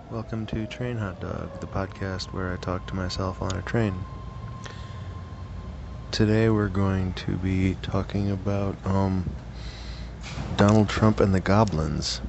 Welcome to Train Hot Dog, the podcast where I talk to myself on a train. Today we're going to be talking about Donald Trump and the Goblins.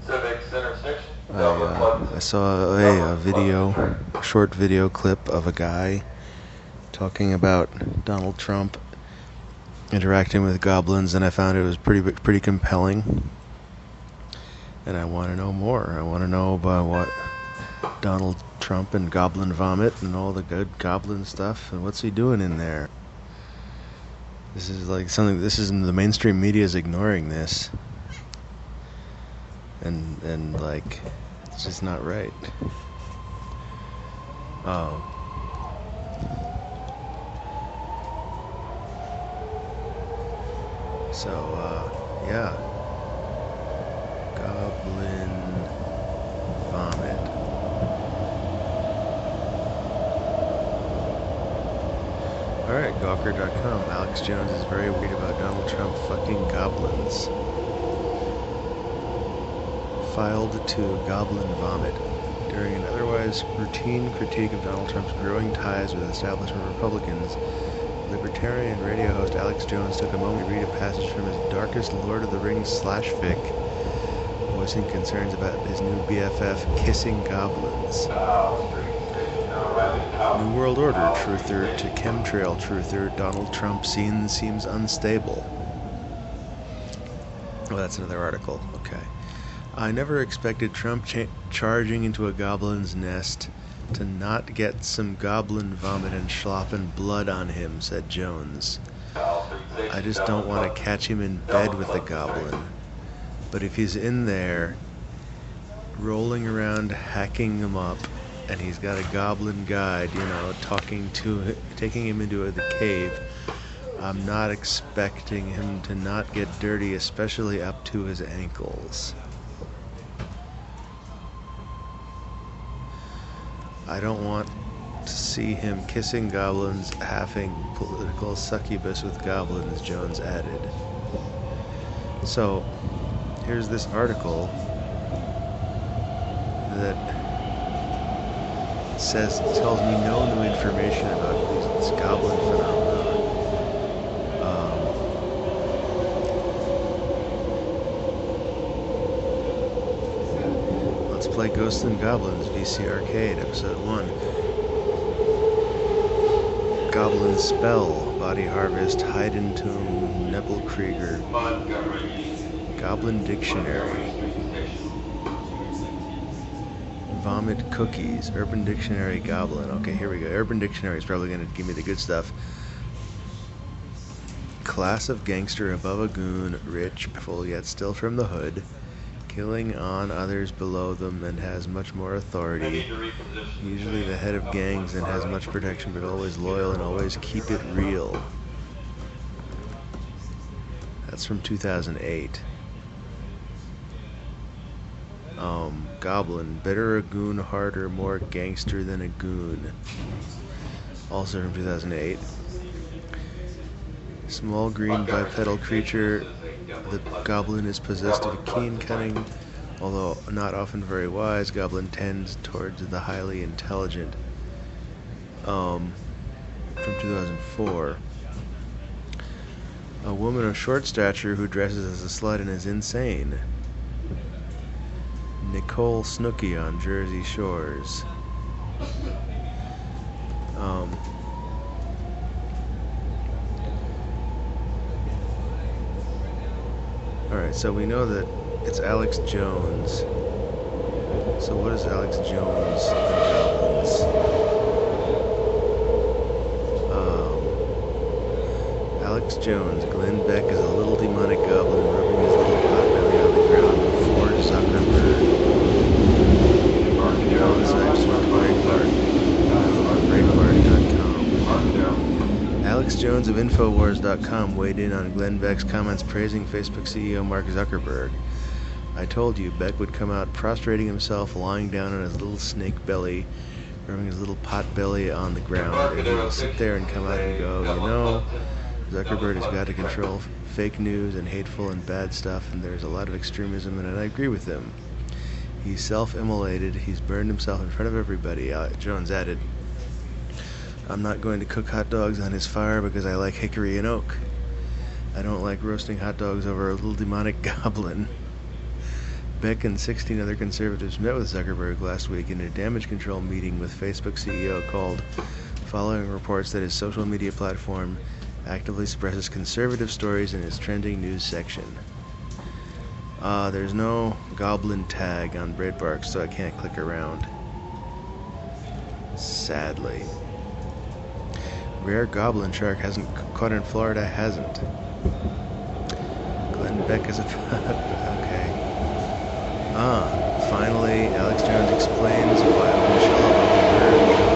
I saw a short video clip of a guy talking about Donald Trump interacting with goblins, and I found it was pretty compelling. And I want to know more. I want to know about what Donald Trump and Goblin Vomit and all the good goblin stuff, and what's he doing in there? This is like something. The mainstream media is ignoring this, and like it's just not right. Yeah, Goblin Vomit. Alright, Gawker.com. Alex Jones is very worried about Donald Trump fucking goblins. Filed to Goblin Vomit. During an otherwise routine critique of Donald Trump's growing ties with establishment Republicans, Libertarian radio host Alex Jones took a moment to read a passage from his darkest Lord of the Rings /fic, voicing concerns about his new BFF kissing goblins. New World Order truther to chemtrail truther, Donald Trump seems unstable. Oh, that's another article. Okay. I never expected Trump charging into a goblin's nest to not get some goblin vomit and slop and blood on him, said Jones. I just don't want to catch him in bed with the goblin. But if he's in there, rolling around, hacking him up, and he's got a goblin guide, taking him into the cave, I'm not expecting him to not get dirty, especially up to his ankles. I don't want to see him kissing goblins, having political succubus with goblins, Jones added. So, here's this article that tells me no new information about this goblin phenomenon. Let's play Ghosts and Goblins, VC Arcade, Episode 1. Goblin Spell, Body Harvest, Heidentum, Nebelkrieger, Goblin Dictionary, Vomit Cookies, Urban Dictionary Goblin. Okay, here we go. Urban Dictionary is probably going to give me the good stuff. Class of gangster above a goon, rich, full yet still from the hood, killing on others below them and has much more authority. Usually the head of gangs and has much protection, but always loyal and always keep it real. That's from 2008. Goblin, better a goon, harder, more gangster than a goon. Also from 2008. Small green bipedal creature, the goblin is possessed of keen cunning, although not often very wise. Goblin tends towards the highly intelligent. From 2004. A woman of short stature who dresses as a slut and is insane. Nicole Snooki on Jersey Shores. Alright, so we know that it's Alex Jones. So what is Alex Jones and goblins? Alex Jones, Glenn Beck is a little demonic goblin rubbing his little pot belly on the ground before Zuckerberg. Alex Jones of Infowars.com weighed in on Glenn Beck's comments praising Facebook CEO Mark Zuckerberg. I told you Beck would come out prostrating himself, lying down on his little snake belly, rubbing his little pot belly on the ground, and he will sit there and come out and go, Zuckerberg has got to control fake news and hateful and bad stuff, and there's a lot of extremism, and I agree with him. He's self-immolated. He's burned himself in front of everybody. Jones added, I'm not going to cook hot dogs on his fire because I like hickory and oak. I don't like roasting hot dogs over a little demonic goblin. Beck and 16 other conservatives met with Zuckerberg last week in a damage control meeting with Facebook CEO called following reports that his social media platform actively suppresses conservative stories in its trending news section. There's no goblin tag on Breitbart, so I can't click around. Sadly. Rare goblin shark hasn't caught in Florida, hasn't. Glenn Beck is a... okay. Finally, Alex Jones explains why Michelle Obama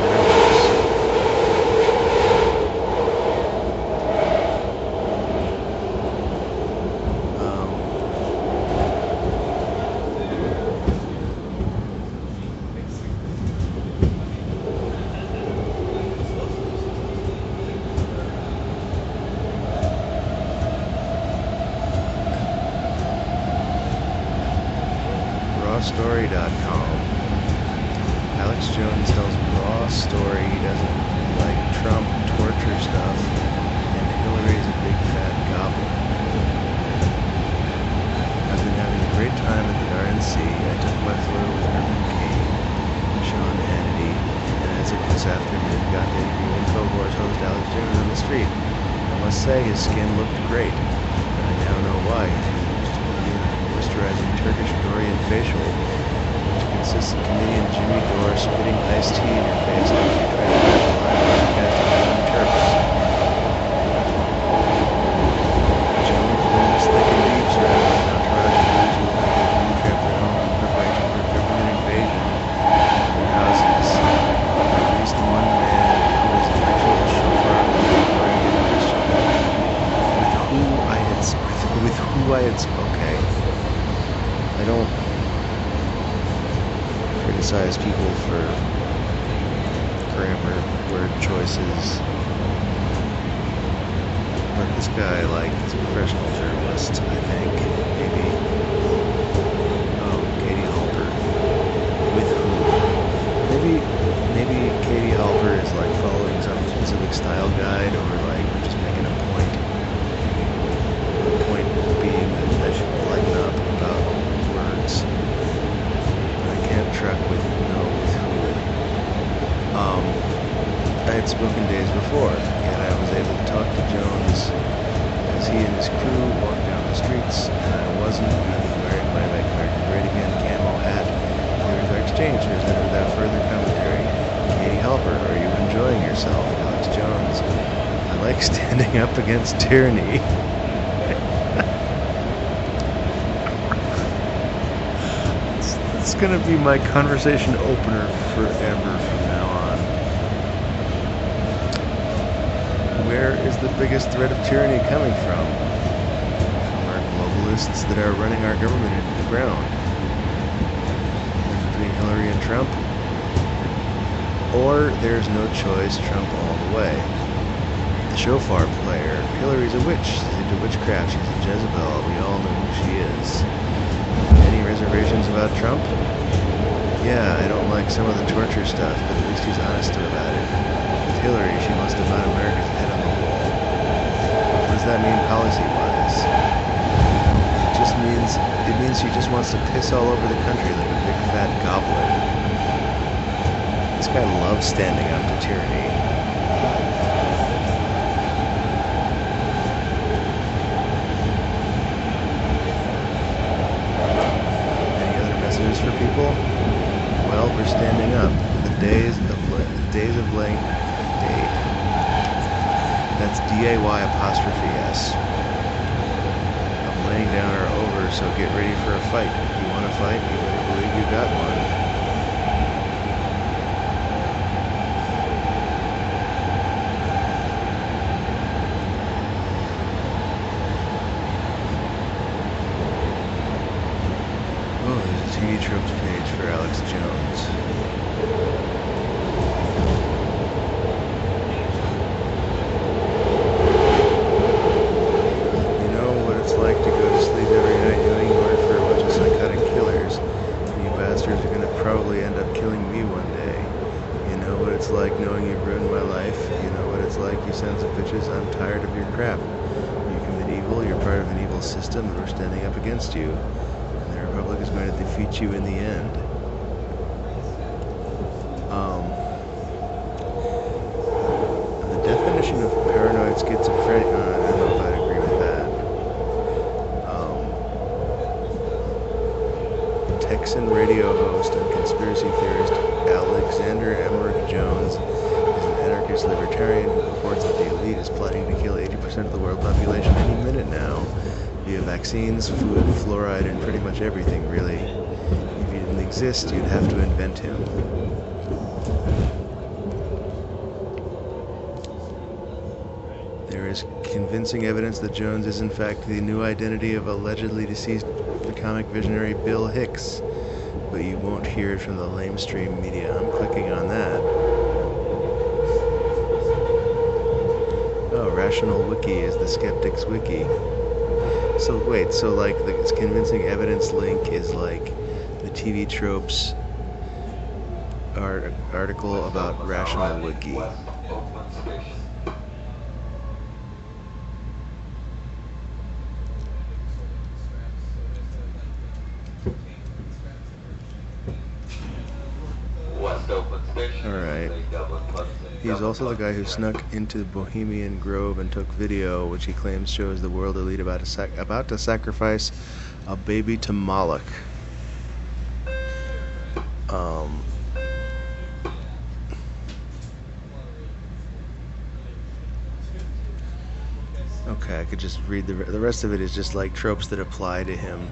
Rawstory.com. Alex Jones tells Raw Story he doesn't like Trump torture stuff, and Hillary's a big fat goblin. I've been having a great time at the RNC. I took my floor with Herman Cain, Sean Hannity, and as of this afternoon, got to interview InfoWars host Alex Jones on the street. I must say his skin looked great, and I now know why. Moisturizing Turkish Dorian facial, which consists of comedian Jimmy Dore spitting iced tea in your face after you try to catch a live broadcast of young Turks. Jones blooms thick and deep, surrounded by an entourage of those who think they've been trapped their home in preparation for a government invasion of their houses. At least one man who is actually a chauffeur of the Oregon Christian, with who I had okay. I don't criticize people for grammar, word choices, but this guy, like, is a professional journalist, I think, maybe. Oh, Katie Halper. With who? Maybe Katie Halper is, like, following some specific style guide, or, like, just making a point. The point being that I should lighten up about words. I can't truck with no with who. I had spoken days before, and I was able to talk to Jones as he and his crew walked down the streets, and I wasn't even wearing my Make America Great Again camo hat during our exchange. And without further commentary, Katie Halper, are you enjoying yourself? Alex Jones, I like standing up against tyranny. It's gonna be my conversation opener forever from now on. Where is the biggest threat of tyranny coming from? From our globalists that are running our government into the ground. Between Hillary and Trump? Or there's no choice, Trump all the way. The shofar player. Hillary's a witch. She's into witchcraft. She's a Jezebel. We all know who she is. Any reservations about Trump? Yeah, I don't like some of the torture stuff, but at least he's honest about it. With Hillary, she wants to put America's head on the wall. What does that mean policy-wise? It means she just wants to piss all over the country like a big fat goblin. This guy loves standing up to tyranny. For people, well, we're standing up. The days of laying day. That's DAY''S. Of laying down are over, so get ready for a fight. If you want to fight, you better believe you got one. TV tropes page for Alex Jones. You know what it's like to go to sleep every night knowing you work for a bunch of psychotic killers, and you pass killing me one day. You know what it's like knowing you've ruined my life. You know what it's like, you sons of bitches. I'm tired of your crap. You commit evil, you're part of an evil system, and we're standing up against you. And the Republic is going to defeat you in the end. The definition of paranoid schizophrenia, I don't know if I'd agree with that. Texan radio host and conspiracy theorist Alexander Emmerich Jones is an anarchist libertarian who reports that the elite is plotting to kill 80% of the world population any minute now via vaccines, food, fluoride, and pretty much everything, really. If he didn't exist, you'd have to invent him. There is convincing evidence that Jones is in fact the new identity of allegedly deceased comic visionary Bill Hicks, but you won't hear it from the lamestream media. I'm clicking on that. Oh, Rational Wiki is the Skeptics Wiki. So wait, so like the convincing evidence link is like the TV Tropes article about Rational Wiki. Alright. He's also the guy who snuck into Bohemian Grove and took video, which he claims shows the world elite about to sacrifice a baby to Moloch. Okay, I could just read the rest of it is just like tropes that apply to him.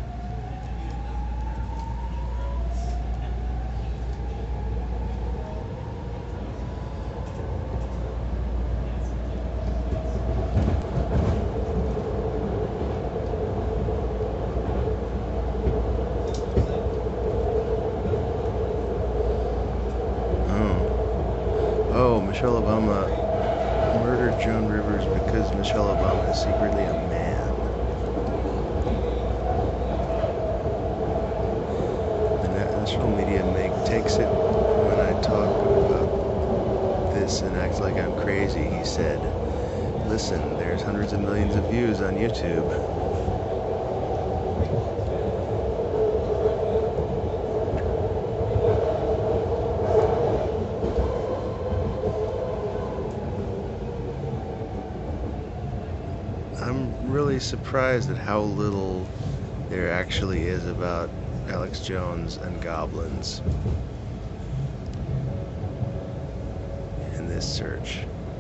Michelle Obama murdered Joan Rivers because Michelle Obama is secretly a man. The national media takes it when I talk about this and acts like I'm crazy, he said. Listen, there's hundreds of millions of views on YouTube. I'm really surprised at how little there actually is about Alex Jones and goblins in this search.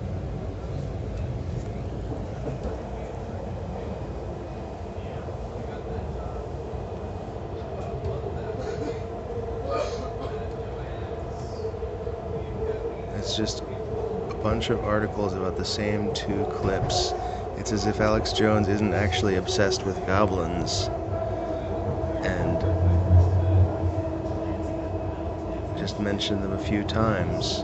It's just a bunch of articles about the same two clips. It's as if Alex Jones isn't actually obsessed with goblins and just mentioned them a few times.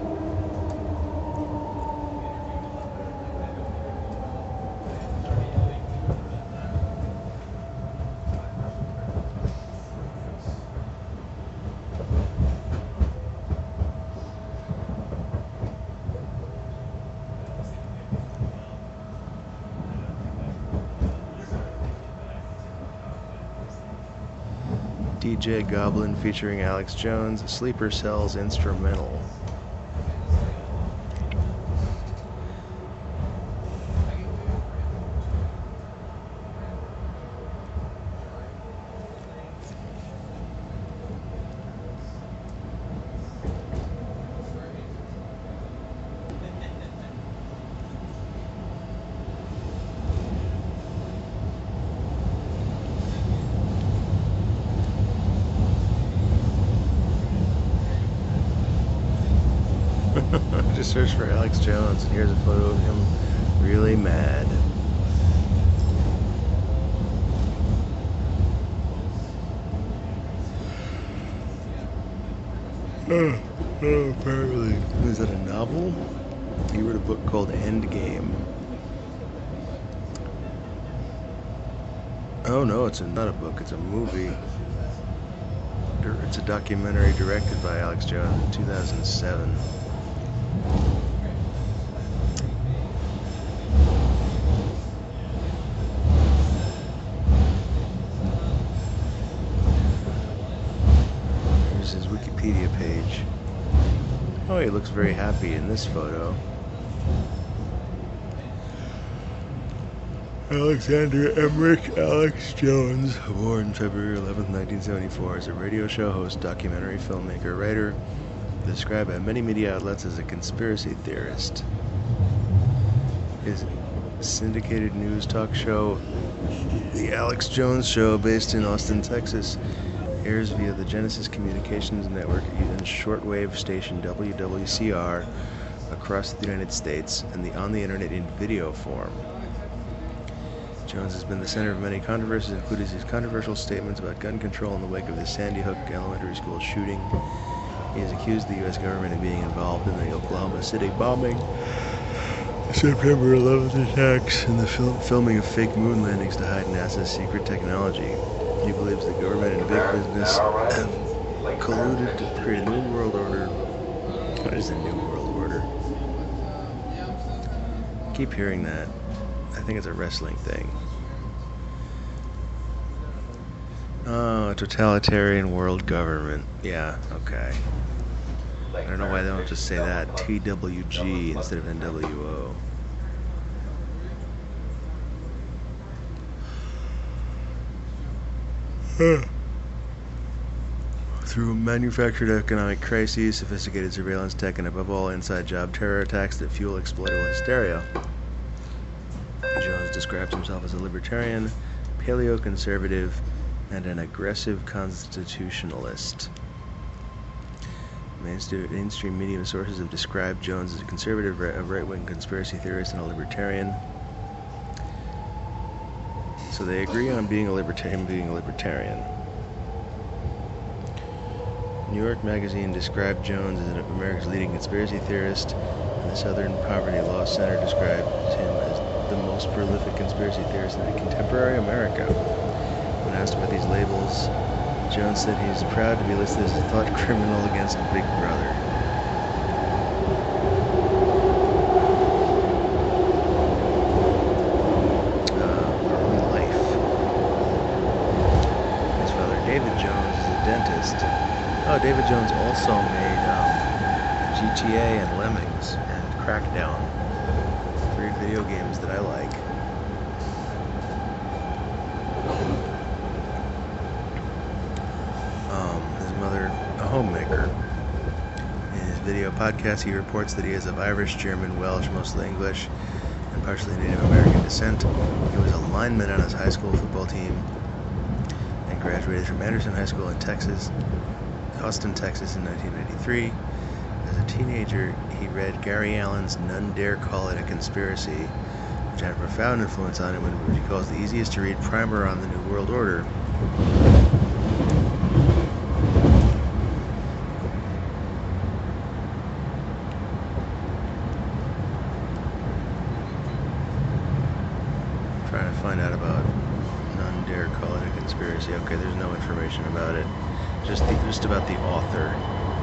DJ Goblin featuring Alex Jones, Sleeper Cells instrumental. Just search for Alex Jones, and here's a photo of him really mad. Apparently. Is that a novel? He wrote a book called Endgame. Oh no, it's not a book, it's a movie. It's a documentary directed by Alex Jones in 2007. Here's his Wikipedia page. Oh, he looks very happy in this photo. Alexander Emmerich Alex Jones, born February 11th, 1974, is a radio show host, documentary filmmaker, writer, described by many media outlets as a conspiracy theorist. His syndicated news talk show, The Alex Jones Show, based in Austin, Texas, airs via the Genesis Communications Network and shortwave station WWCR across the United States and on the internet in video form. Jones has been the center of many controversies, including his controversial statements about gun control in the wake of the Sandy Hook Elementary School shooting. He has accused the U.S. government of being involved in the Oklahoma City bombing, the September 11th attacks, and the filming of fake moon landings to hide NASA's secret technology. He believes the government and big business have colluded to create a new world order. What is a new world order? I keep hearing that. I think it's a wrestling thing. Oh, totalitarian world government. Yeah, okay. I don't know why they don't just say that. TWG instead of NWO. Through manufactured economic crises, sophisticated surveillance tech, and above all, inside job terror attacks that fuel exploitable hysteria. Jones describes himself as a libertarian, paleoconservative, and an aggressive constitutionalist. Mainstream media sources have described Jones as a conservative, a right-wing conspiracy theorist, and a libertarian. So they agree on being a libertarian. New York Magazine described Jones as America's leading conspiracy theorist, and the Southern Poverty Law Center described him as the most prolific conspiracy theorist in contemporary America. When asked about these labels, Jones said he's proud to be listed as a thought criminal against Big Brother. Early life. His father, David Jones, is a dentist. Oh, David Jones also made GTA and Lemmings and Crackdown. 3 video games that I like. His mother, a homemaker. In his video podcast, he reports that he is of Irish, German, Welsh, mostly English, and partially Native American descent. He was a lineman on his high school football team and graduated from Anderson High School in Austin, Texas in 1993. As a teenager, he read Gary Allen's None Dare Call It a Conspiracy, which had a profound influence on him, which he calls the easiest to read primer on the New World Order. I'm trying to find out about None Dare Call It a Conspiracy. Okay, there's no information about it. Just about the author.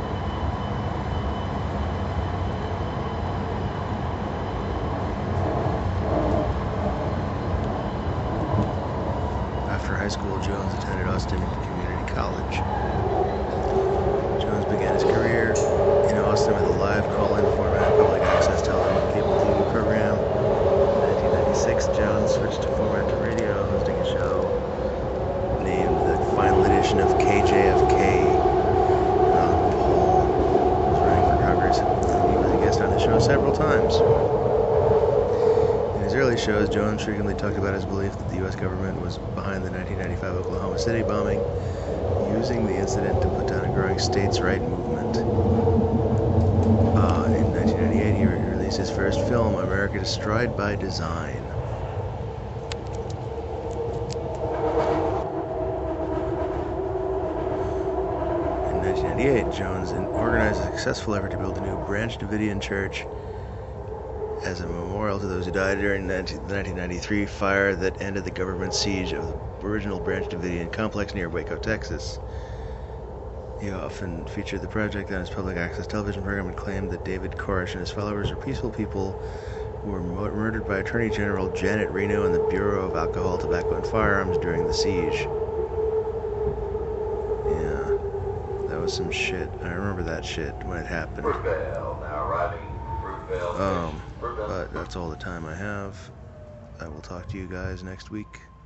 After high school, Jones attended Austin Community College. Jones began his career in Austin with a live call-in format public access television cable TV program. In 1996, Jones switched to format to radio, hosting a show named the final edition of KJFK. Ron Paul was running for Congress. He was a guest on the show several times. In his early shows, Jones frequently talked about his belief that the U.S. government was behind the 1995 Oklahoma City bombing, using the incident to put down a growing states' right movement. In 1998, he released his first film, America Destroyed by Design. In 1998, Jones organized a successful effort to build a new Branch Davidian church as a memorial to those who died during the 1993 fire that ended the government siege of the original Branch Davidian complex near Waco, Texas. He often featured the project on his public access television program and claimed that David Koresh and his followers are peaceful people who were murdered by Attorney General Janet Reno and the Bureau of Alcohol, Tobacco, and Firearms during the siege. Yeah, that was some shit. I remember that shit when it happened. But that's all the time I have. I will talk to you guys next week.